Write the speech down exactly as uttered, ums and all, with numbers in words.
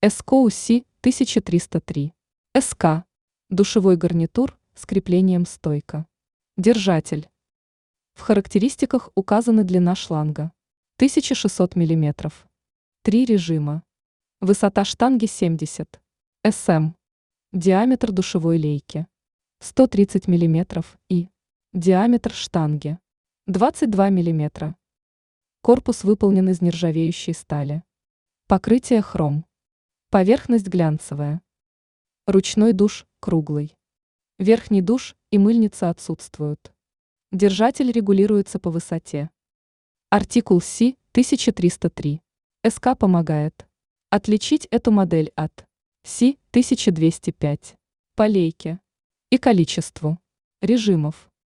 эскоу си тысяча триста три. СК. Душевой гарнитур с креплением стойка. Держатель. В характеристиках указана длина шланга тысяча шестьсот миллиметров. Три режима. Высота штанги семьдесят сантиметров. Диаметр душевой лейки сто тридцать миллиметров и диаметр штанги двадцать два миллиметра. Корпус выполнен из нержавеющей стали. Покрытие хром. Поверхность глянцевая. Ручной душ круглый. Верхний душ и мыльница отсутствуют. Держатель регулируется по высоте. Артикул си тысяча триста три. СК помогает отличить эту модель от си тысяча двести пять по лейке и количеству режимов.